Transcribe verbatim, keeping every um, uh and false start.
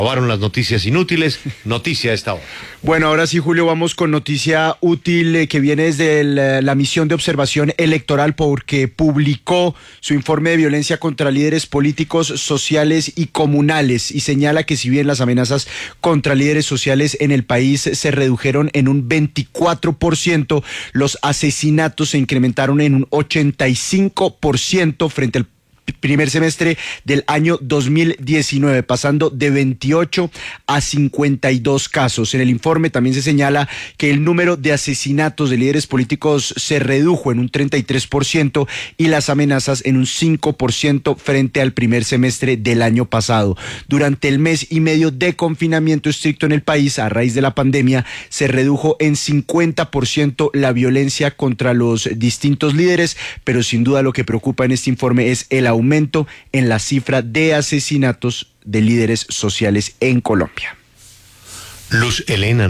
Acabaron las noticias inútiles, noticia a esta hora. Bueno, ahora sí, Julio, vamos con noticia útil eh, que viene desde el, la misión de observación electoral, porque publicó su informe de violencia contra líderes políticos, sociales y comunales, y señala que si bien las amenazas contra líderes sociales en el país se redujeron en un veinticuatro por ciento, los asesinatos se incrementaron en un ochenta y cinco por ciento frente al primer semestre del año dos mil diecinueve, pasando de veintiocho a cincuenta y dos casos. En el informe también se señala que el número de asesinatos de líderes políticos se redujo en un treinta y tres por ciento y las amenazas en un cinco por ciento frente al primer semestre del año pasado. Durante el mes y medio de confinamiento estricto en el país a raíz de la pandemia, se redujo en cincuenta por ciento la violencia contra los distintos líderes, pero sin duda lo que preocupa en este informe es el aumento en la cifra de asesinatos de líderes sociales en Colombia. Luz Elena.